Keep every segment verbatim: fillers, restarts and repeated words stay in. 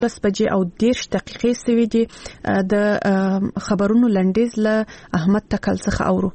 لس بجې او دیرش دقیقې سوي دي. د خبرونو لنډیز له احمد تکل څخه اورو.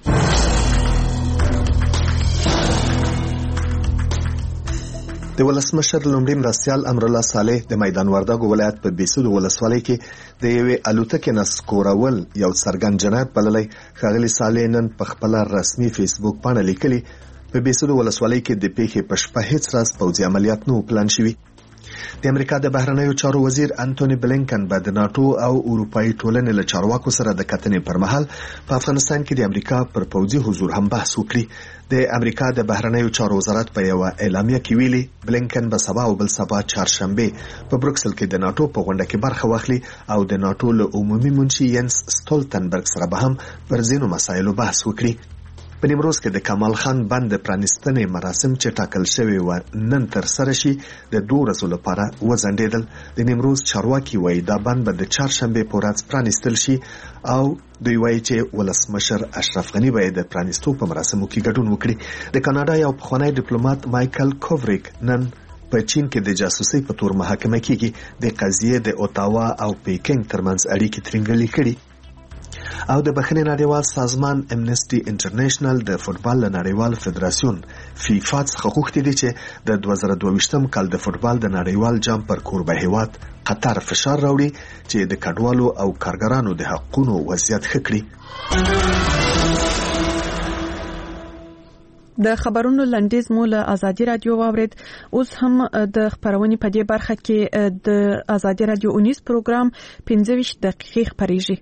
د ولسمشر لومړي مرستیال امرالله صالح د میدان وردګو ولایت په بیسود ولسوالۍ کې د یوې الوتکې نه سکورول یو څرګند جنایت بللی. ښاغلي صالح نن په خپل رسمي فیسبوک باندې لیکلي په بیسود ولسوالۍ کې د پیښې په شپه هیڅ راز پوځي عملیات نه پلان شوي. د امریکا د بهرنیو چارو وزیر انټونی بلینکن به د ناتو او اروپایي ټولنې له چارواکو سره د کتنې پر مهال په افغانستان کې د امریکا پر پوځي حضور هم بحث وکړي. د امریکا د بهرنیو چارو وزارت په یو اعلامیه کې ویلي بلینکن به سبا او بل سبا چهارشنبه په بروکسل کې د ناتو په غونډه کې برخه واخلي او د ناتو له عمومي منشي ینس ستولتنبرګ سره به هم پر ځینو مسایلو بحث وکړي. په نیمروز کې د کمال خان بند پرانیستنې مراسم چې ټاکل شوی و نن تر سره شي د دوه ورځو لپاره وځنډېدل. د نیمروز چارواکي وایي دا بند به د چهارشنبه په ورځ پرانیستل شي او دوی وایي چې ولسمشر اشرف غنی به د پرانیستو په مراسمو کې ګډون وکړي. د کاناډا یو پخوانی ډیپلوماټ مایکل کووریک نن په چین کې د جاسوسي په تور محاکمه کېږي. د قضیې د اوتاوا او پیکینګ ترمنځ اړیکې ترنګلې کړي. او د بخښنې نړیوال سازمان امنسټي انټرنیشنل د فوتبال نړیوال فدراسیون فیفا څخه غوښتي دي چې د دوه زره دوه ویشتم کال د فوتبال د نړیوال جام پر کوربه هیواد قطر فشار راوړي چې د کډوالو او کارګرانو د حقوقو وضعیت ښه کړي. د خبرونو لنډیز مو له ازادي رادیو واورید. اوس هم د خبرونې په دې برخه کې د ازادي رادیو اونیز پروګرام پنځه ویشت دقیقې خبريږي.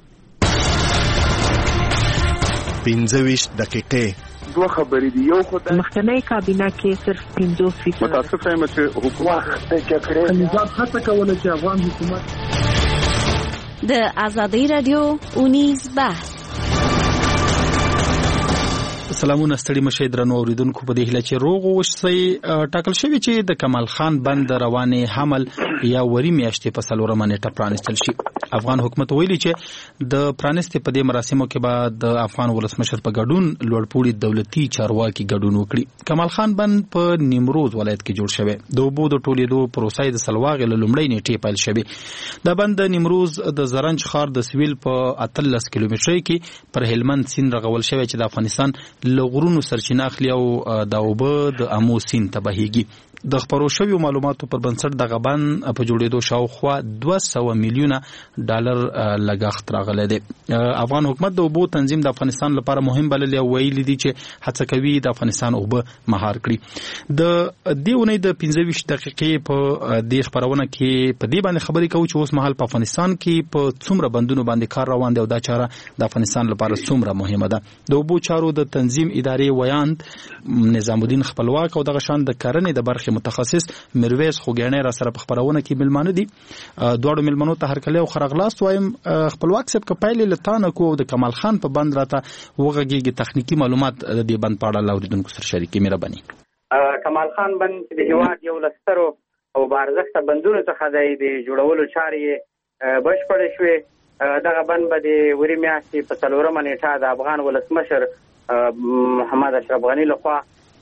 پنځه ویشت دقیقې دوه خبرې دي. یو خو د مخکنی کابینه کې صرف پنځوس فیصد متاسف یم چې حکومت کې نظام هڅه کوله چې افغان حکومت د ازادي رادیو اونیز بحث. سلامونه ستړي مشه درنو اوریدونکو په دې هله چې روغ وشي ټاکل شوی چې د کمال خان بند روانه حمل یا وری میاشتې په څلورمه نیټه پرانستل شي. افغان حکومت ویلي چې د پرانستې په دې مراسمو کې به د افغان ولسمشر په ګډون لوړپوړي دولتي چارواکي ګډون وکړي. کمال خان بند په نیمروز ولایت کې جوړ شوی. د اوبو د ټولیدو پروسه د سلواغ له لومړۍ نیټې پیل شوی. د بند نیمروز د زرنج ښار د سویل په اتلس کیلومترۍ کې پر هلمند سیند رغول شوی چې د افغانستان لغړونو سرچینه اخلي او د اوبه د امو سیند ته بهيږي. د خبرو شویو معلوماتو پر بنسټ د غبن په جوړېدو شاوخوا دوه سوه میلیونه ډالر لګښت راغلی دی. افغان حکومت د اوبو تنظیم د افغانستان لپاره مهم بللی او ویلي دي چې هڅه کوي د افغانستان اوبه مهار کړي. د دې اونۍ د پنځه ویشت دقیقې په دې خبرونه کې په دې باندې خبرې کوو چې اوس مهال په افغانستان کې په څومره بندونو باندې کار روان دی او دا چاره د افغانستان لپاره څومره مهمه ده. د اوبو چارو د تنظیم ادارې ویاند نظام الدین خپلواک او دغه شان د کرنې د برخې متخصص مرویز خوګیانه را سره په خبرونه کې ملمانه دي. دوړو ملمنو ته هرکله او خرغلاست وایم. خپلواک صاحب کپایل لتان کو د کمال خان په بند راته وغږیږي تخنیکی معلومات د دې بند په اړه لاوریدونکو سره شریکي مهرباني. کمال خان بند د هیواد یو لسترو او بارزښت بندونو څخه د جوړولو چارې بشپړ شوې. دغه بند به د وری میاشتې په څلورمه نیټه د افغان ولسمشر محمد اشرف غنی لخوا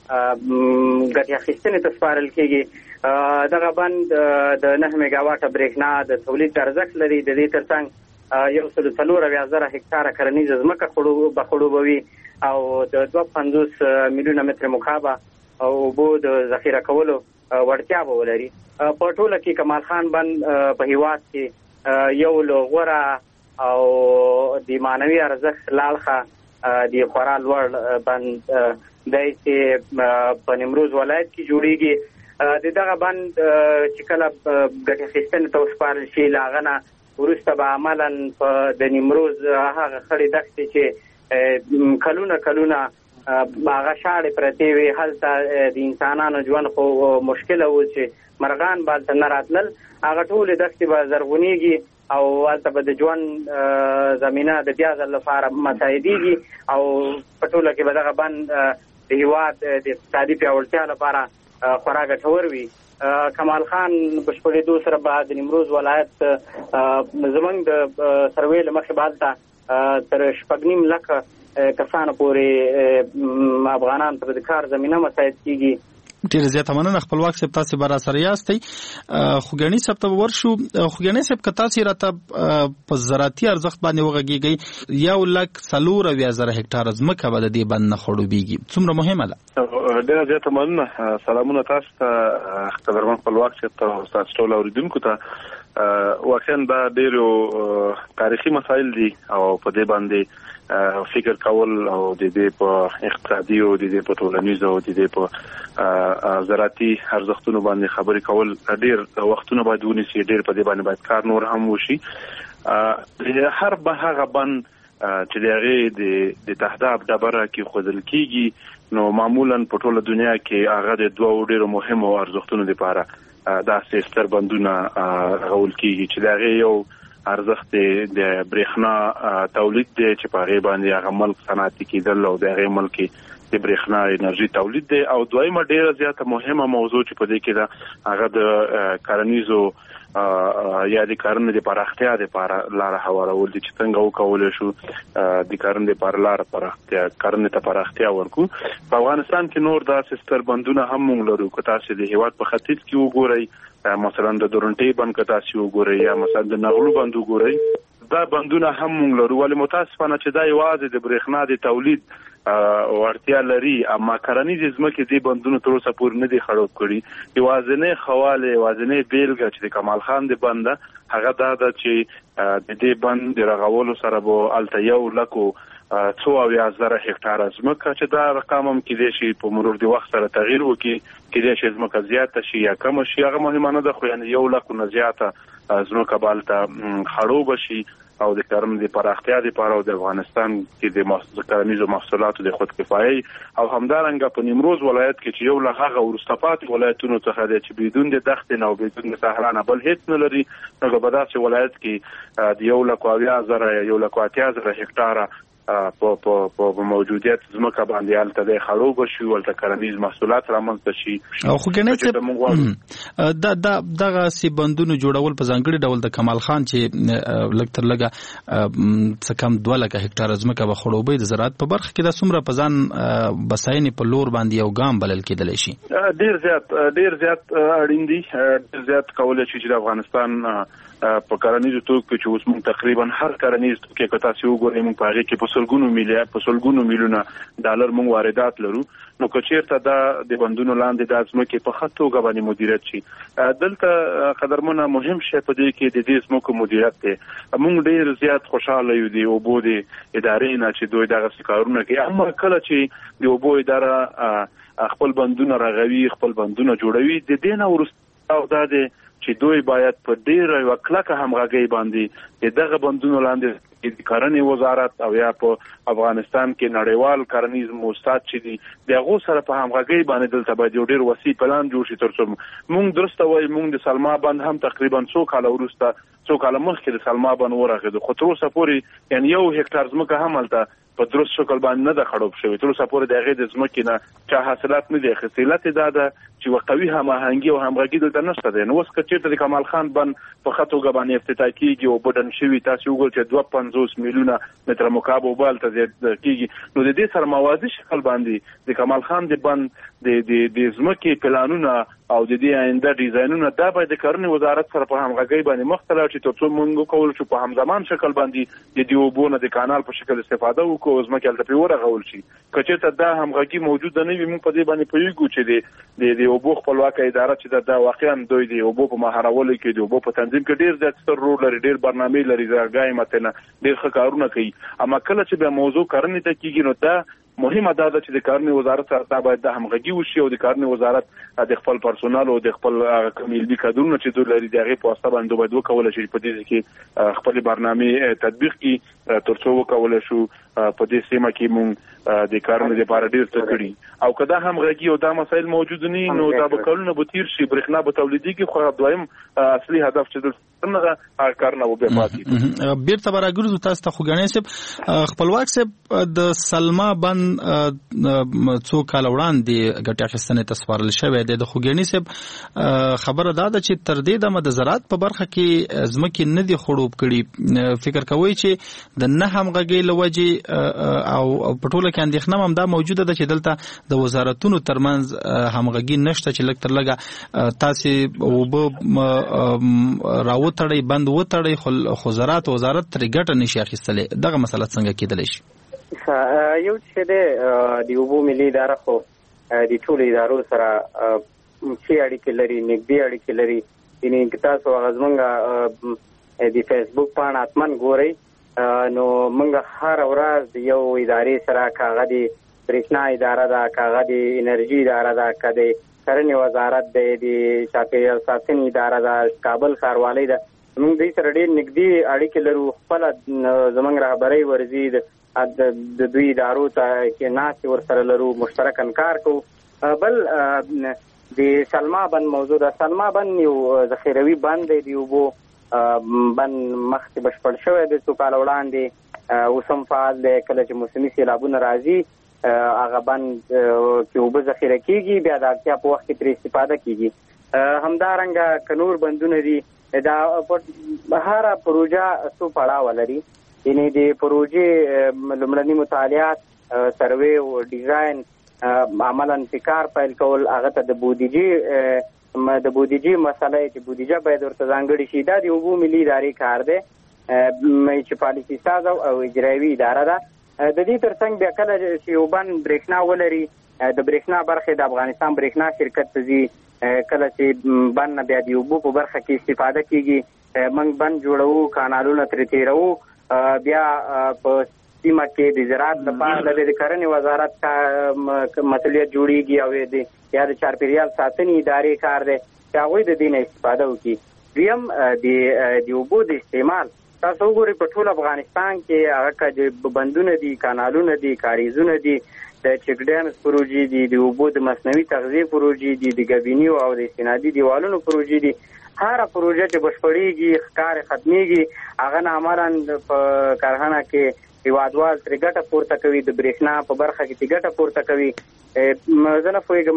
ګټه اخیستنې ته سپارل کېږي. دغه بند د نهه میګاواټه برېښنا د تولید ارزښت لري. د دې ترڅنګ یو سل څلور اویا زره هکتاره کرنیزه ځمکه به خړوبوي او د دوه پنځوس میلیونه متر مکعب اوبو د ذخیره کولو وړتیا به ولري. په ټوله کې کمال خان بند په هیواد کې یو له غوره او د معنوي ارزښت لاړخه د خورا لوړ بند دی چې په نیمروز ولایت کې جوړیږي. د دغه بند چې کله ګټه اخیستنې ته وسپارل شي له هغه نه وروسته به عملا په د نیمروز هغه خړې دښتې چې کلونه کلونه هغه شاړې پرتې وي هلته د انسانانو ژوند خو مشکله و چې مرغان به هلته نه راتلل. هغه ټولې دښتې به زرغونېږي او هلته به د ژوند زمینه د بیا ځل لپاره مساعدېږي او په ټوله کې به دغه بند د هیواد د اقتصادي پیاوړتیا لپاره خورا ګټور وي. کمال خان بشپړېدو سره به د نیمروز ولایت زموږ د سروې له مخې به هلته تر شپږ نیم لکه کسانو پورې افغانان ته د کار زمینه مساعد کېږي. ډیر زیات مننه خپلواک صاحب، تاسو به را سره یاستئ. خوګانی صاحب ته ورشو. خوګانی صاحب که تاسو راته په زراعتي ارزښت باندې وغږیږئ، یو لک څلور اویا زره هکټار ځمکه به د دې بند نه خړوبېږي، څومره مهمه ده؟ ډیره زیاته مننه. سلامونه تاسو ته، قدرمن خپلواک صاحب ته، تاسو ټول اوریدونکو ته. واقعا دا ډیرو تاریخي مسایل دي او په دې باندې فکر کول او د دې په اقتصادي او د دې په ټولنیزو او د دې په زراعتي ارزښتونو باندې خبرې کول ډیر وختونه باید ونیسي، ډیر په دې باندې باید کار نور هم وشي. هر به هغه بند چې د هغې د تهداب ډبره کې ښودل کېږي، نو معمولا په ټوله دنیا کې هغه د دوو ډیرو مهمو ارزښتونو لپاره داسې ستر بندونه رغول کېږي چې د هغې یو ارزښت د برېښنا تولید دی چې په هغې باندې هغه ملک صنعتي کېدل او د هغې ملک د برېښنا انرژي تولید دی. او دویمه ډیره زیاته مهمه موضوع چې په دې کې ده هغه د کرنیزو یا د کرنې د پراختیا لپاره لاره هوارول دي چې څنګه وکولی شو د کرنې لپاره لاره پراختیا کرنې ته پراختیا ورکړو. په افغانستان کې نور داسې ستر بندونه هم موږ لرو. که تاسو د هېواد په ختیځ کې وګورئ، مثلا د دورنټۍ بند که تاسو وګورئ یا مثلا د نغلو بند وګورئ، دا بندونه هم موږ لرو. ولې متاسفانه چې دا یوازې د برېښنا د تولید وړتیا لري، اما کرنیزې ځمکې دې بندونو تر اوسه پورې نه دي خړوب کړي. یوازینۍ خواله یوازینۍ بیلګه چې د کمال خان د بند ده هغه دا ده چې د دې بند د رغولو سره به هلته یو لکو څو اویا زره هکټاره ځمکه چې دا رقم هم کېدای شي په مرور د وخت سره تغییر وکړي، کېدای شي ځمکه زیاته شي یا کمه شي، هغه مهمه نه ده، خو یعنې یو لکو نه زیاته ځمکه به هلته خړوبه شي او د کرنې د پراختیا لپاره او د افغانستان کې د کرنیزو محصولاتو د خودکفایي او همدارنګه په نیمروز ولایت کې چې یو له هغه وروسته پاتې ولایتونو څخه دی چې بدون د دښتې نه او بدون د صحرا نه بل هیڅ نه لري، نو په داسې ولایت کې د یو لکو اویا زره یو لکو اتیا زره هکټاره په په په موجودیت ځمکه باندې هلته د خړوبه شي، هلته کرنیز محصولات رامنځته شي. او خوګنۍ صاحب دا دا دغه سي بندونو جوړول په ځانګړي ډول د کمال خان چې لږ تر لږه څه کم دوه لکه هکټاره ځمکه به خړوبوي، د زراعت په برخه کې دا څومره په ځان بساینې په لور باندې یو ګام بلل کېدلی شي؟ ډیر زیات ډیر زیات اړین دي، ډیر زیات کولی شي چې د افغانستان په کرنیزو توکو چې اوس موږ تقریبا هر کرنیز توکی که تاسو وګورئ موږ په هغې کې په سلګونو میلیارډ په سلګونو میلیونه ډالر موږ واردات لرو. نو که چېرته دا د بندونو لاندې دا ځمکې په ښه توګه باندې مدیریت شي، دلته قدرمنه مهم شی په دې کې د دې ځمکو مدیریت دی. موږ ډېر زیات خوشحاله یو د اوبو د ادارې نه چې دوی دغسې کارونه کوي، اما کله چې د اوبو اداره خپل بندونه رغوي، خپل بندونه جوړوي، د دې نه وروسته او دا دی چې دوی باید په ډېره یوه کلکه همغږۍ باندې د دغه بندونو لاندې د کرنې وزارت او یا په افغانستان کې نړیوال کرنیز موسسات چې دي د هغو سره په همغږۍ باندې دلته باید یو ډېر وسیع پلان جوړ شي، تر څو موږ درسته وایي موږ د سلما بند هم تقریبا څو کاله وروسته څو کاله مخکې د سلما بند ورغېدو، خو تر اوسه پورې یعنې یو هکټار ځمکه هم هلته په درست شکل باندې نه ده خړوب شوې، تر اوسه پورې د هغې د ځمکې نه چا حاصلات نه دي اخیستي. علت یې دا ده چې یوه قوي هماهنګي او همغږي دلته نشته دی. نو اوس که چېرته د کمال خان بند په ښه توګه باندې افتتاح کېږي او بډن شوي، تاسې وګورئ چې دوه پنځوس میلیونه متره مکعب اوبه هلته زیات کېږي، نو د دې سره موازي شکل باندې د کمال خان د بند د د ځمکې پلانونه او د دې آینده ډیزاینونه دا باید د کرنې وزارت سره په همغږۍ باندې مخ ته لاړ شي، تر څو موږ وکولی شو په همزمان شکل باندې د دې اوبو نه د کانال په شکل استفاده وکړو او ځمکې هلته پرې ورغول شي. که چېرته دا همغږي موجوده نه وي، موږ په دې باندې پوهېږو چې د د اوبو خپلواکه اداره چې ده دا واقعا دوی د اوبو په مهارولو کې د اوبو په تنظیم کې ډېر زیات ستر رول لري، ډېر برنامې لري، ځایګاه متنه ډېر ښه کارونه کوي. اما کله چې بیا موضوع کرنې ته کېږي نو دا مهمه دا ده چې د کرنې وزارت سره دا باید د همغږي وشي او د کرنې وزارت د خپل پرسونال او د خپل کوم علمي کادرونه چې دوی لري د هغې په واسطه باندې باید وکولی شي په دې کې خپلې برنامې تطبیق کړي، تر څو وکولی شو په دې سیمه کې موږ د کرنې لپاره ډېر څه کړي. او که دا همغږي او دا مسایل موجود نه وي نو دا به کلونه به تېر شي، برېښنا به تولیدېږي، خو دویم اصلي هدف چې دلته نه ده هغه کرنه به بیا پاتې. بېرته به راګرځو تاسو ته خوګنۍ صاحب. خپلواک صاحب د سلما بند څو کاله وړاندې ګټې اخیستنې ته سپارل شوی دی، د خوګنۍ صاحب خبره دا ده چې تر دې دمه د زراعت په برخه کې ځمکې نه دي خړوب کړي. فکر کوئ چې د نه همغږي لوجه او په ټوله کې اندېښنه هم دا موجوده ده چې دلته د وزارتونو ترمنځ همغږي نشته چې لږ تر لږه تاسو وب راوتړی بند وتړی خو زراعت وزارت ترې ګټه نشي اخیستلې. دغه مسله څنګه کېدلی شي؟ یو چې د د اوبو ملي اداره خو د ټولو ادارو سره ښې اړیکې لري، نږدې اړیکې لري. یعنې که تاسو هغه زمونږ د فیسبوک پاڼه حتمن ګورئ نو موږ هره ورځ د یو ادارې سره که هغه د برېښنا اداره ده، که هغه د انرژي اداره ده، که د کرنې وزارت دی، د چاپېریال ساتنې اداره ده، کابل ښاروالۍ ده، موږ دوی سره ډېر نږدې اړیکې لرو. خپله زموږ رهبرۍ ورځي د دوی ادارو ته کې ناستې ورسره لرو، مشترکاً کار کوو. بل د سلما بند موضوع ده. سلما بند یو ذخیروي بند دی، د اوبو بند مخکې بشپړ شوی دی څو کاله وړاندې، اوس هم فعال دی. کله چې موسمي سیلابونه راځي هغه بند کې اوبه ذخیره کېږي، بیا د اړتیا په وخت کې ترې استفاده کېږي. همدارنګه که نور بندونه دي، دا هره پروژه څو پړاوه لري. یعنې د پروژې لومړني مطالعات، سروې او ډیزاین، عملاً فکر پیل کول، هغه ته د بودیجې د بودیجې مسله چې بودیجه باید ورته ځانګړې شي، دا د اوبو ملي ادارې کار دی چې پالیسي ساز او اجرایوي اداره ده. د دې ترڅنګ بیا کله چې یو بند برېښنا ولري، د برېښنا برخې د افغانستان برېښنا شرکت ته ځي. کله چې بند نه بیا د اوبو په برخه کې استفاده کېږي، موږ بند جوړوو، کانالونه ترې تېروو، بیا په سیمه کې د زراعت لپاره د کرنې وزارت مسؤلیت جوړیږي او د یا د چاپېریال ساتنې ادارې کار دی چې هغوی د دې نه استفاده وکړي. دویم د اوبو د استعمال، تاسو وګورئ په ټول افغانستان کې هغه که بندونه دي، کانالونه دي، کاریزونه دي، د چک ډیمز پروژې دي، د اوبو د مصنوعي تغذیې پروژې دي، د ګبینیو او د استنادي دیوالونو پروژې دي. هره پروژه چې بشپړېږي، ښکار ختمېږي، هغه نه عملاً په کارخانه کې هېوادوال ترې ګټه پورته کوي، د برېښنا په برخه کې ترې ګټه پورته کوي. زه نه پوهېږم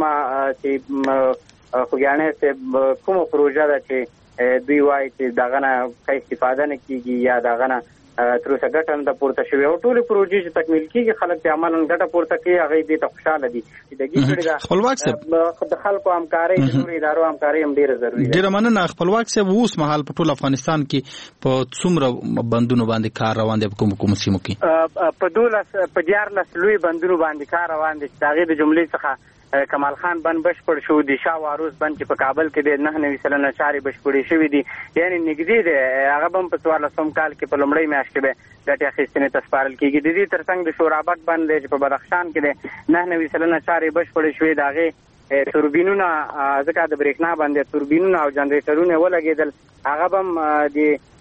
چې خوږیاڼی صاحب کومه پروژه ده چې دوی وایي چې د هغه نه ښه استفاده نه کېږي یا د هغه نه تر اوسه ګټه نه ده پورته شوې. او ټولې پروژې چې تکمیل کېږي خلک چې عملاً ګټه پورته کوي، هغوی دې ته خوشحاله دي. دګي کړې ده خپلواک صاحب، د خلکو همکارۍ، د نورو ادارو همکارۍ هم ډېره ضروري ده. ډېره مننه خپلواک صاحب. اوس مهال په ټول افغانستان کې په څومره بندونو باندې کار روان دی؟ په کومو کومو سیمو کې؟ په دولس په دیارلس لوی بندونو باندې کار روان دی چې د هغې د جملې څخه کمال خان بند بشپړ شو، د شاه واروس بند چې په کابل کې د نهه نوي سلنه چارې بشپړې شوې دي، یعنې نږدې دی. هغه به هم په څوارلسم کال کې په لومړۍ میاشت کې به ګټې اخیستنې ته سپارل کېږي. د دې ترڅنګ د شورابک بند دی چې په بدخشان کې دی، نهه نوي سلنه چارې بشپړې شوې. د هغې توربینونه، ځکه د برېښنا بند دی، توربینونه او جنریټرونه ولګېدل، هغه به هم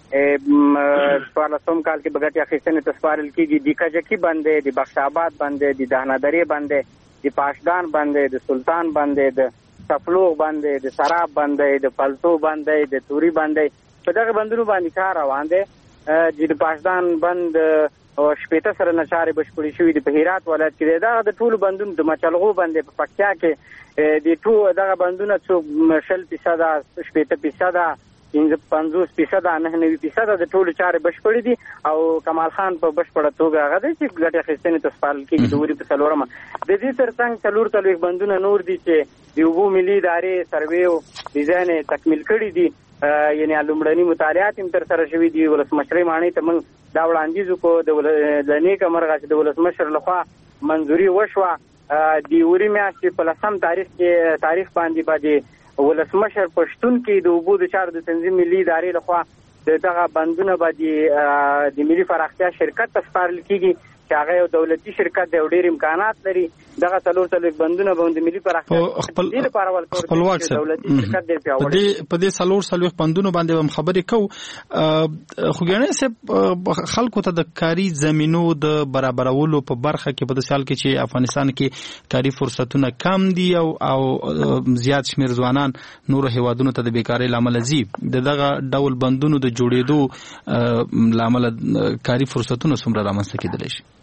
د څوارلسم کال کې به ګټې اخیستنې ته سپارل کېږي. د کجکي بند دی، د بخش آباد بند دی، د دهنه درې بند دی، د پاشدان بند دی، د سلطان بند دی، د سفلوغ بند دی، د سراب بند دی، د پلتو بند دی، د توري بند دی. په دغه بندونو باندې کار روان دی. چې د پاشدان بند شپېته سلنه چارې بشپړې شوي دي په هرات ولایت کې دی. دغه د ټولو بندونو، د مچلغو بند دی په پکتیا کې، د ټول دغه بندونه څو شل فیصده، شپېته فیصده، پنځوس فیصده، نهه نوي فیصده د ټولو چارې بشپړې دي. او کمال خان په بشپړه توګه هغه دی چې ګټې اخیستنې ته سپارل کېږي د وري په څلورمه. د دې ترڅنګ څلور څلوېښت بندونه نور دي چې د اوبو ملي ادارې سروې او ډیزاین یې تکمیل کړي دي، یعنې لومړني مطالعات هم ترسره شوي دي. ولسمشرۍ ماڼۍ ته موږ دا وړاندیز وکړو د نیکه مرغه چې د ولسمشر لخوا منظوري وشوه. د وري میاشتې په لسم تاریخ کې تاریخ باندې باندې ولسمشر پښتون کې د اوبو د چارو د تنظیم ملي ادارې لخوا د دغه بندونه باندې د ملي پراختیا شرکت ته سپارل کېږي چې هغه یو دولتي شرکت دی او ډېر امکانات لري. دغه څلور څلوېښت بندونه به د ملي پراختیا دې لپاره ورکول کېږي، دولتي شرکت دی پیاوړی. په دې څلور څلوېښت بندونو باندې هم خبرې کوو. خوږیاڼی صاحب، خلکو ته د کاري زمینو د برابرولو په برخه کې په داسې حال کې چې افغانستان کې کاري فرصتونه کم دي او او زیات شمېر ځوانان نورو هیوادونو ته د بیکارۍ له امله ځي، د دغه ډول بندونو د جوړېدو له امله کاري فرصتونه څومره رامنځته کېدلی شي؟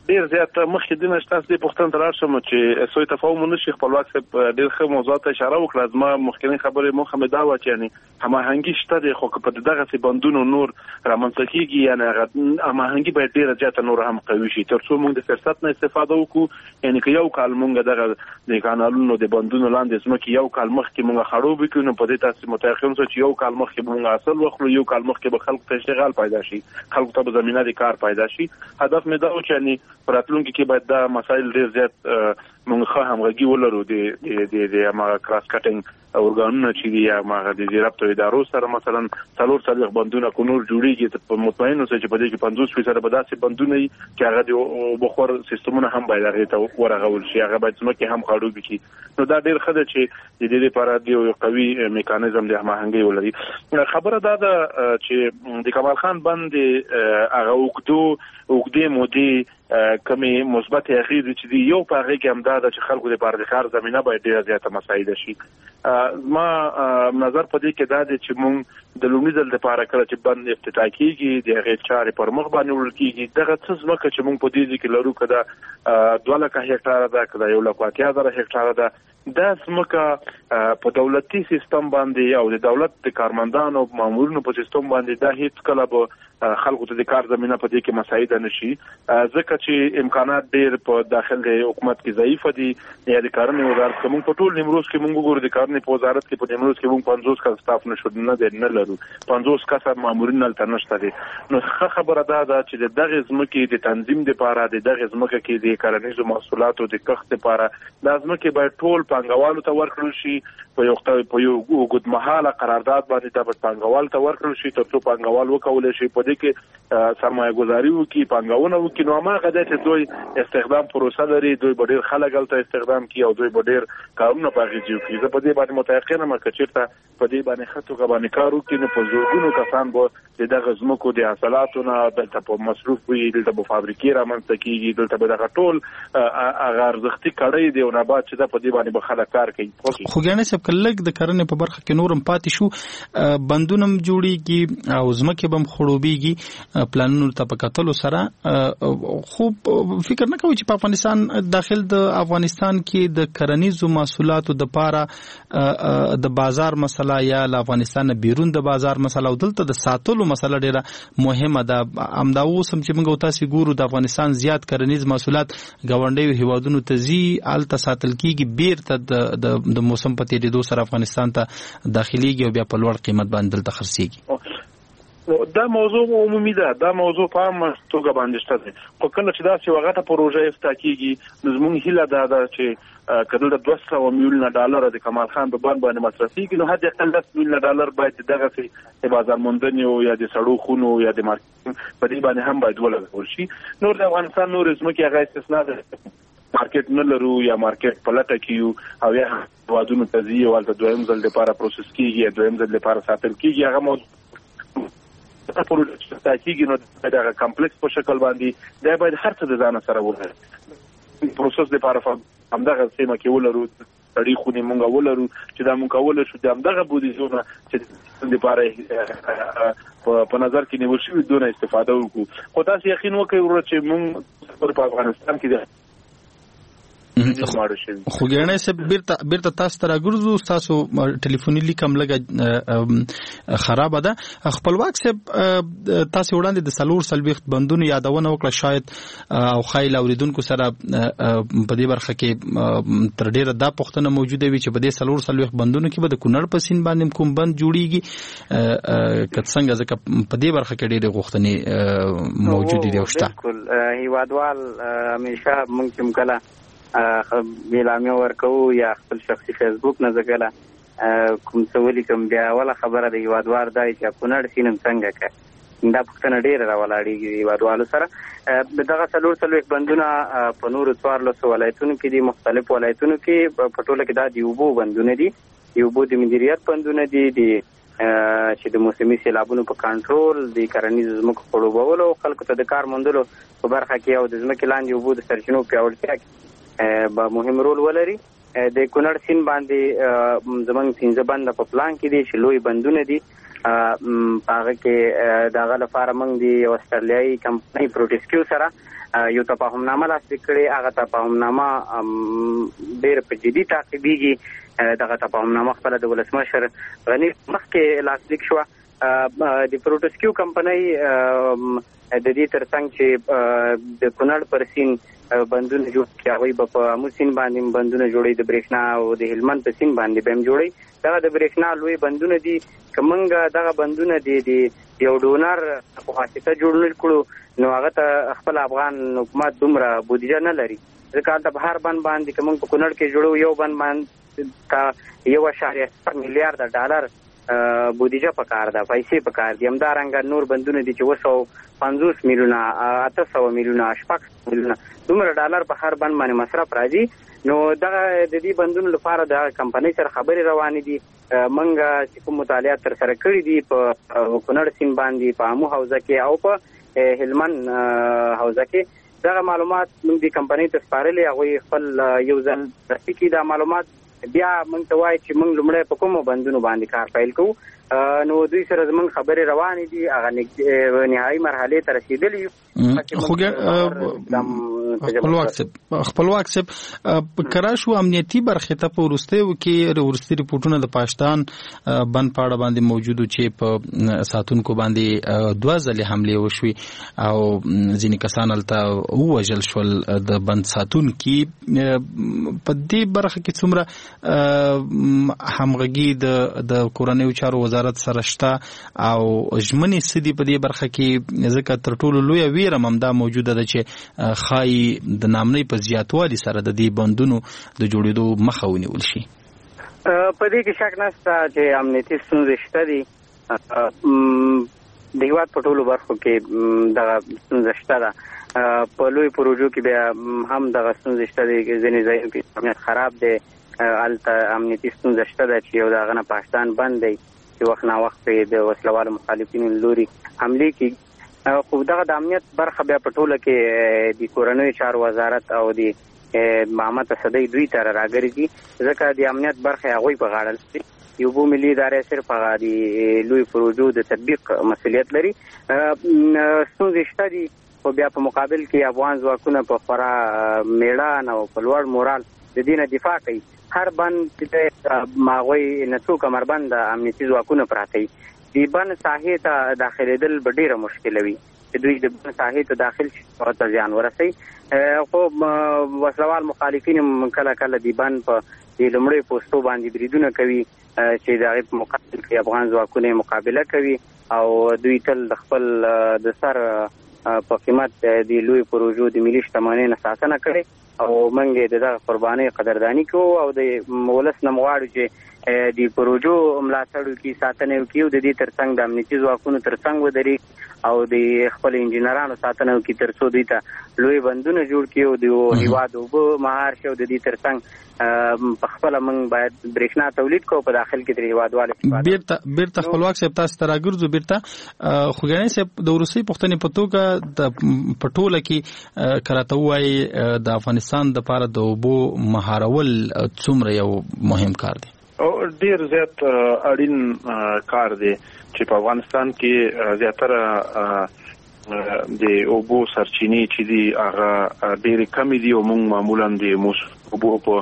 ډیر زیات مخکې د نشتاس د پښتون تر شم چې سوی تفاهم نشي خپلواک ډیر ښه موضوعات اشاره وکړه. زما مخکنی خبره مخه مې دا و چې یعنی هماهنګي شته د خو په دغه سي بندونو نور رامنځته کیږي، یعنی هماهنګي باید ډیر زیات نور هم قوي شي تر څو موږ د فرصت نه استفاده وکړو. یعنی که یو کال موږ دغه د کانالونو د بندونو لاندې زموږ یو کال مخکې موږ خړوب کړو نو په دې تاسو متأخرین چې یو کال مخکې موږ اصل وخلو، یو کال مخکې به خلکو ته اشتغال پیدا شي، خلکو ته زمينه د کار پیدا شي. هدف مې دا و چې یعنی راتلونکي کې باید دا مسایل ډیر زیات موږ ښه همغږي ولرو د د د ما کراس کټینګ اورګانونه چې دی یا ما د رابطو ادارو سره مثلا څلور څلور بندونه کو نور جوړیږي ته مطمئن اوسئ چې په دې کې پنځوس فیصد به داسې بندونه وي چې هغه د بخور سیستمونه هم باید هغه ته ورغول شي، هغه باید ځمکې هم خړوب کړي. نو دا ډیر ښه ده چې د دې لپاره د قوي میکانیزم د هماهنګي ولري. خبره دا ده چې د کمال خان باندې هغه وګدو وګدې مودي کمی مثبت اغیز چې دی یو په هغه کې هم دا چې خلکو لپاره د کار زمينه باید ډیره زیاته مساعده شي. ما نظر په دې کې دا دی چې موږ د لومړي ځل لپاره کله چې بند افتتاح کیږي د هغه چارې پر مخ باندې وړل کیږي دغه څه ځمکه چې موږ په دې کې لرو کده دوه لکه هکټار ده کده یو لک اتیا زره هکټار ده دا ځمکه په دولتي سیستم باندې او د دولت د کارمندانو او مامورینو په سیستم باندې دا هیڅ کله به خلکو ته د کار زمينه په دې کې مساعده نشي، ځکه چې امکانات ډېر په داخل د حکومت کې ضعیف دي. یا د کارونې وزارت کې موږ په ټول نیمروز کې موږ وګورو د کارونې په وزارت کې په نیمروز کې موږ پنځوس کس سټاف نشو نه دی نه لرو، پنځوس کس مامورین هلته نشته دي. نو ښه خبره دا ده چې د دغه ځمکې د تنظیم لپاره د دغه ځمکه کې د کرنیزو محصولاتو د کښت لپاره د ځمکې باید ټول پانګوالو ته ورکړل شي په یو په یو اوږدمهاله قرارداد باندې دا به پانګوال ته ورکړل شي تر څو پانګوال وکولای شي په دې کې سرمایه گذاري وکړي، پانګونه وکړي. نو هغه د چې دوی استخدام پروسه لري، دوی به ډېر خلک هلته استخدام کړي او دوی به ډېر کارونه په هغې کې وکړي. زه په دې باندې متيقن یم که چېرته په دې باندې ښه توګه باندې کار وکړي نو په زرګونو کسان به د دغه ځمکو د حاصلاتو نه دلته په مصروف وي، دلته به فابریکې رامنځته کېږي، دلته به دغه ټول هغه ارزښتي کړۍ دی او نبات چې ده په دې باندې به خلک کار کوي. خو ګیاڼی صاحب که لږ د کرنې په برخه کې نور هم پاتې شو، بندونه هم جوړېږي او ځمکې به هم خړوبېږي پلانونو ته په کتلو سره، خو فکر نه کوي چې په افغانستان داخل د افغانستان کې د کرنیزو محصولاتو د پاره د بازار مسله یا له افغانستان بیرون د بازار مسله او دلته د ساتلو مسله ډیره مهمه ده. همدا اوس هم چې موږ تاسو ګورو د افغانستان زیات کرنیز محصولات ګاونډیو هیوادونو ته ځي، هلته ساتل کېږي، بیرته د موسم په تېرېدو سره افغانستان ته داخليږي او بیا په لوړ قیمت باندې دلته خرڅېږي. دا موضوع عمومي ده، دا موضوع په عامه توګه باندې شته ده. خو کله چې داسې یوه غټه پروژه افتتاح کېږي نو زموږ هیله دا ده چې که دلته دوه سوه میلیونه ډالره د کمال خان په بند باندې مصرفېږي نو حد اقل لس میلیونه ډالر باید دغسې د بازار موندنې یا د سړو خونو یا د مارکیټینګ په دې باندې هم باید ولګول شي. نور د افغانستان نور ځمکې هغه استثنا ده، مارکیټ نه لرو یا مارکیټ په لټه کې یو او یا هېوادونو ته ځي او هلته دویم ځل دپاره پروسس کېږي یا دویم ځل دپاره ساتل کېږي. هغه موضوع پروژه چې کېږي نو دغه کمپلیکس په شکل باندې دا باید هر څه د ځانه سره ولري. پروسس لپاره همدغه سیمه کې ولرو، سړي خونې مونږ ولرو چې دا مونږ کولی شو د همدغه بودیجونه چې لپاره په نظر کې نیول شوي دونه استفاده وکړو. خو تاسو یقین وکړئ وروره چې مونږ په افغانستان کې خو ګیاڼی صاحب بیرته بیرته تاسو ته راګرځو، تاسو ټلیفوني لیک هم لږه خرابه ده. خپلواک صاحب تاسو وړاندې د څلور څلوېښت بندونو یادونه وکړه، شاید او ښایي له اورېدونکو سره په دې برخه کې تر ډېره دا پوښتنه موجوده وي چې په دې څلور څلوېښت بندونو کې به د کونړ په سیند باندې کوم بند جوړیږي که څنګه، ځکه په دې برخه کې ډېرې غوښتنې موجودې دي او شته. بالکل هیوادوال همیشه موږ چې کله اعلامیه ورکوو یا خپل شخصي فیسبوک نه زګله کوم څه ولیکم بیا اوله خبره د هیوادوال دا چې کونړ سیند څنګه که دا پوښتنه ډېره راولاړېږي هیوادوالو سره. دغه څلور څلوېښت بندونه په نورو څوارلسو ولایتونو کې دي، مختلفو ولایتونو کې په ټوله کې دا د اوبو بندونه دي، د اوبو د مدیریت بندونه دي، د چې د موسمي سیلابونو په کنټرول، د کرنیزو ځمکو خړوبولو او خلکو ته د کار موندلو په برخه کې او د ځمکې لاندې اوبو د سرچینو پیاوړتیا کې به مهم رول ولري. د کونړ سیند باندې زمونږ پنځه بنده په پلان کې دي چې لوی بندونه دي هغه کې دغه لپاره موږ د استرالیایي کمپنۍ پروټیسکیو سره یو تفاهمنامه لاسلیک کړې. هغه تفاهمنامه ډېر په جدي تعقیبېږي. دغه تفاهمنامه خپله د ولسمشر غني مخکې لاسلیک شوه. د پروټیسکیو کمپنۍ د دې ترڅنګ چې د کونړ پر سیند بندونه جوړ کړي، هغوی به په امو سیند باندې بندونه جوړوي، د برېښنا او د هلمند په سیند باندې به هم جوړوي. دغه د برېښنا لوی بندونه دي. که موږ دغه بندونه د یو ډونر په واسطه جوړ نه کړو نو هغه ته خپل افغان حکومت دومره بودیجه نه لري. ځکه هلته په هر بند باندې که موږ په کونړ کې جوړو یو بند باندې ته یو اعشاریه صفر میلیارډ ډالر بودیجه پکار ده، پیسې پکار دي. همدارنګه نور بندونه دي چې اوه سوه پنځوس میلیونه، اته سوه میلیونه، شپږ میلیونه دومره ډالر په هر بند باندې مصرف راځي. نو دغه د دې بندونو لپاره د کمپنۍ سره خبرې روانې دي. موږ چې کوم مطالعات تر سره کړي دي په کونړ سیند باندې، په امو حوزه کې او په هلمند حوزه کې، دغه معلومات موږ د کمپنۍ ته سپارلې. هغوی خپل یو ځل تصدیق کړي دا معلومات، بیا موږ ته وایي چې موږ لومړی په کومو بندونو باندې کار پیل کوو. نو دوی سره زموږ خبرې روانې دي، هغه نهایي مرحلې ته رسېدلي یو. خپلواک صاحب خپلواک صاحب کرا شو امنیتي برخې ته په وروستیو کې وروستي رپورټونه د پاکستان بند پاړه باندې موجودو چې په ساتونکو باندې دوه ځلې حملې وشوې او ځینې کسان هلته ووژل شول د بند ساتونکي. په دې برخه کې څومره همغږي د کورنیو چارو وزارت سره شته او ژمنې څه دي په دې برخه کې؟ ځکه تر ټولو لویه ویره همدا موجوده ده چې ښایي د نامنۍ په زیاتوالي سره د دې بندونو د جوړېدو مخه ونیول شي. په دې کې شک نشته چې امنیتي ستونزې شته دي. د هېواد په ټولو برخو کې دغه ستونزه شته ده. په لوی پروژو کې بیا هم دغه ستونزې شته دي. ځینې ځایونو کې امنیت خراب دی، هلته امنیتي ستونزه شته ده چې یو د هغه نه پاکستان بند دی چې وخت ناوخت پرې د وسلوالو مخالفینو له لوري حملې کېږي. خو دغه د امنیت برخه بیا په ټوله کې د کورنیو چارو وزارت او د عامه تصدۍ دوی ته راګرځي، ځکه د امنیت برخه هغوی په غاړه لري. یو بو ملي ادارې صرف هغه د لوی پروژو د تطبیق مسؤلیت لري. ستونزې شته دي، خو بیا په مقابل کې افغان ځواکونه په خورا میړانه او په لوړ مورال د دې نه دفاع کوي. هر بند چې هغوی نه څو کمربند امنیتي ځواکونه پراته وي، د بند ساحې ته داخلېدل به ډېره مشکله وي چې دوی د بند ساحې ته داخل شي هغه ته زیان ورسوي. خو وسلوال مخالفین کله کله د بند په د لومړیو پوستو باندې بریدونه کوي چې د هغې په مقابل کې افغان ځواکونه مقابله کوي او دوی تل د خپل د سر په قیمت د لوی پروژو د ملي شتمنۍ نه ساتنه کړې او موږ یې د دغه قربانۍ قدرداني کوو او د ولس نه غواړو چې د پروژو ملاتړ وکړي، ساتنه وکړي او د دې ترڅنګ د امنیتي ځواکونو ترڅنګ ودرېږي او د خپل انجینرانو ساتنه وکړي تر څو دوی ته لوی بندونه جوړ کړي او د هېواد اوبه مهار شي او د دې ترڅنګ په خپله موږ باید برېښنا تولید کوو په داخل کې ترې هېوادوال بیرته بیرته خپلواک صاحب تاسو ته راګرځو. بیرته خوږیاڼي صاحب د وروستۍ پوښتنې په توګه د په ټوله کې که راته ووایي د افغانستان دپاره د اوبو مهارول څومره یو مهم کار دی؟ ډیر زیات اړین کار دی چې په افغانستان کې زیاتره د اوبو سرچینې چې دي هغه ډېرې کمې دي او موږ معمولا د اوبو په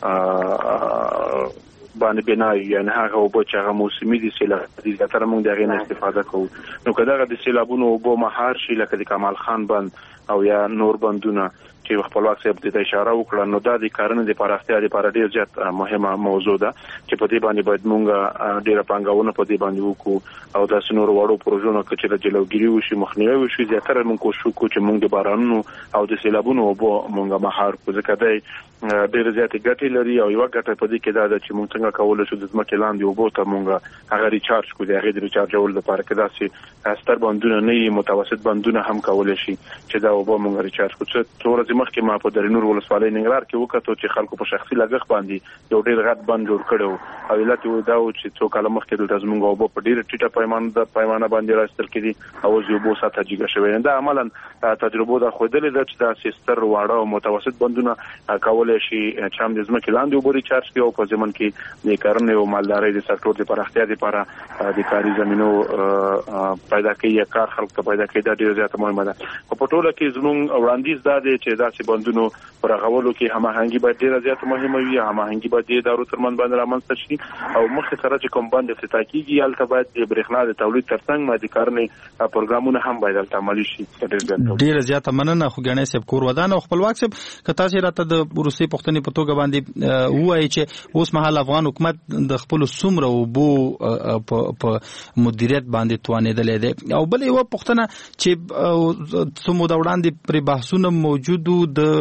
باندې بنا یو، یعنې هغه اوبه چې هغه موسمي دي سیلاب دي زیاتره موږ د هغې نه استفاده کوو. نو که دغه د سیلابونو اوبو مهار شي لکه د کمال خان بند او یا نور بندونه چې خپلواک صاحب ته اشاره وکړه، نو دا د کارونو د پراختیا لپاره ډیر زیات مهمه موضوع ده چې په دې باندې باید موږ ډیره پانګونه په دې باندې وکړو او د سنورو وړو پروژو کې د جلوګیری وشي مخنیوي وشي. زیاتره موږ کوشش وکړو چې موږ د بارانونو او د سیلابونو اوبو موږ مهار کړو، ځکه دی ډیر زیات ګټې لري او یو ګټه په دې کې دا ده چې موږ څنګه کولی شو د ځمکې لاندې اوبو ته موږ هغه ریچارج کړو. د هغې د ریچارجولو لپاره کې داسې ستر بندونه نه وي، متوسط بندونه هم کولی شي چې دا اوبه موږ ریچارج کړو. څو ورځې مخکې ما په درنور ولسوالۍ ننګرهار کې وکړو چې خلکو په شخصي لګښت باندې یو ډېر غټ بند جوړ کړو او علت یې دا و چې څو کاله مخکې دلته زموږ اوبه په ډېره ټیټه پیمانه د پیمانه باندې راستل کېدي او اوس اوبو سطحه جګه شوې دا عملاً تجربه دا ښودلې ده چې دا سیستر واړه او متوسط بندونه کولای شي چې هم د ځمکې لاندې اوبه ریچارج کړي او په ضمن کې د کرنې او مالدارۍ د سکتور د پراختیا لپاره د کاري زمینو پیدا کوي کار خلک ته پیدا کوي دا ډېره زیاته مهمه ده. په ټوله کې زموږ وړاندیز دا دی چې داسې بندونو پر غولو کې هماهنګي باید ډېره زیاته مهمه وي هماهنګي باید د ادارو ترمنځ باندې رامنځته شي او مخکې سره چې کوم بند افتتاح کیږي هلته باید د برېښنا د تولید ترڅنګ مادي کارنې پروګرامونه هم باید هلته عملي شي. ډېره زیاته مننه خو ګڼې صاحب کور ودان او خپلواک صاحب که تاسو راته د روسي پښتنې په توګه باندې وایي چې اوس مهال افغان حکومت د خپل څومره اوبو په مدیریت باندې توانېدلی دی او بل یوه پوښتنه چې څو موده وړاندې پرې بحثونه موجود د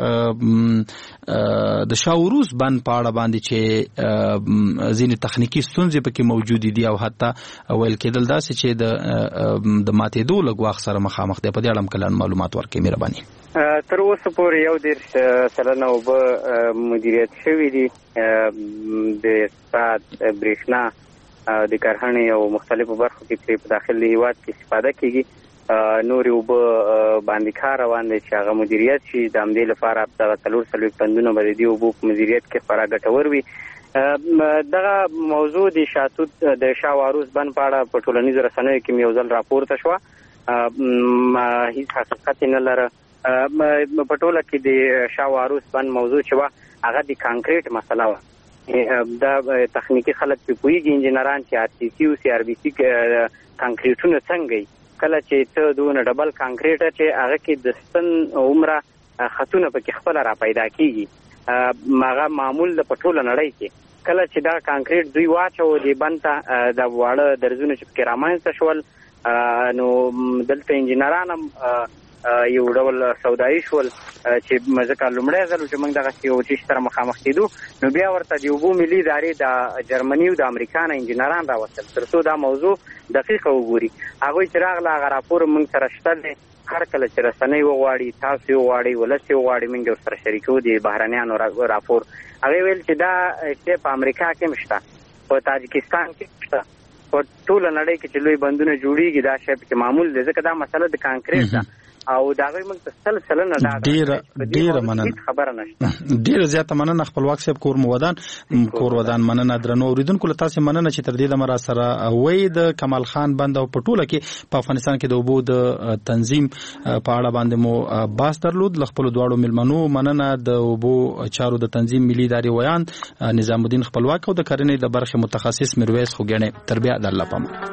د شاوروز بند په اړه باندې چې ځینې تخنیکي ستونزې پکې موجودې دي او حتی ویل کېدل داسې چې د د ماتېدو لږ وخت سره مخامخ دی. په دې اړه هم کله معلومات ورکړئ مهرباني. تر اوسه پورې یو دېرش سلنه اوبه مدیریت شوي دي د سات برېښنا د کرهڼې او مختلفو برخو کې پرې په داخل هېواد کې استفاده کېږي. نورې اوبه باندې کار روان دی چې هغه مدیریت شي د همدې لپاره دغه څلور څلوېښت بندونه به د دې اوبو په مدیریت کې خورا ګټور وي. دغه موضوع د شاتوت د شاوروز بند په اړه په ټولنیزو رسنیو کې یو ځل راپورته شوه هیڅ حقیقت نه لره. په ټوله کې د شاوروز بند موضوع چې وه هغه د کانکریټ مسله وه دا تخنیکي خلک پرې پوهېږي انجینران چې آر سی سی او سی آر بي سي کانکریټونه څنګه کله چې ته دونه ډبل کانکریټ چې هغه کې د ستن عمره خطونه پکې خپل را پیدا کیږي هغه معمول د پټوله نړۍ کې کله چې دا کانکریټ دوی واچو دی بنته د واړه درزونه چې پکې رامنځته شول نو دلته انجینران هم یو ډول سودایي شول چې ځکه لومړی ځل چې موږ دغه یو چیز سره مخامخ کېدو نو بیا ورته د اوبو ملي ادارې د جرمني او د امریکا نه انجینران راوستل تر څو دا موضوع دقیقه وګوري. هغوی چې راغله هغه راپور موږ سره شته دی هر کله چې رسنۍ وغواړي تاسو یې وغواړئ ولس یې وغواړي موږ ورسره شریکو د بهرنیانو راپور. هغوی ویل چې دا شی په امریکا کې هم شته په تاجکستان کې شته په ټوله نړۍ کې چې لوی بندونه جوړېږي دا شی پکې معمول دی ځکه دا مسله د کانکریټ ده او دا غوي موږ ته سل سلنه دا ډیره ډیره مننه خبره نشته. ډیره زیاته مننه خپلواک صاحب کور مو ودان کور ودان مننه درنو اوریدونکو له تاسو مننه چې تر دې د مرا سره وای د کمال خان بند او پټوله کې په افغانستان کې د اوبو د تنظیم په اړه باندې مو باس درلود ل خپل دواړو ملمنو مننه د اوبو چارو د تنظیم ملي ادارې ویان نظام الدین خپلواک او د کرنې د برخه متخصص میرویس خوګنې تربیه د الله پامه.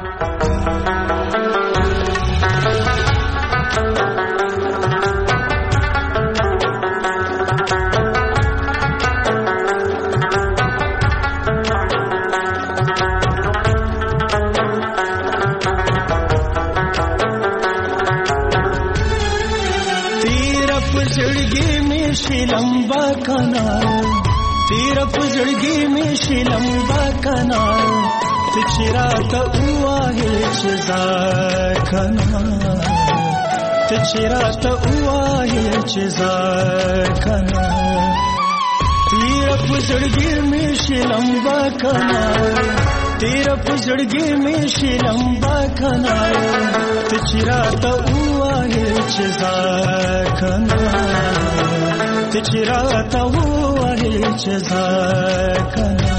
लंबा कनाल तेरा पुजड़गी में शी लंबा कनाल तिचरा तो हुआ है चिजार कनाल तिचरा तो हुआ है चिजार कनाल तेरा पुजड़गी में शी लंबा कनाल तेरा पुजड़गी में शी लंबा कनाल तिचरा तो हुआ है चिजार कनाल चिराता हुआ है जज़ाकना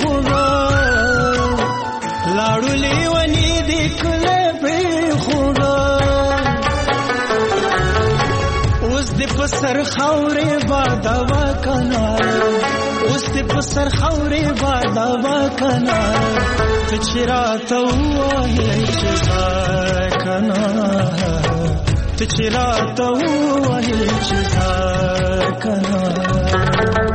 लाडू लेवनी देखले पे खुदा پسر خاورې بادوا کنا اوس ته پسر خاورې بادوا کنا ته چرته وایې چې کنا ته چرته وایې چې کنا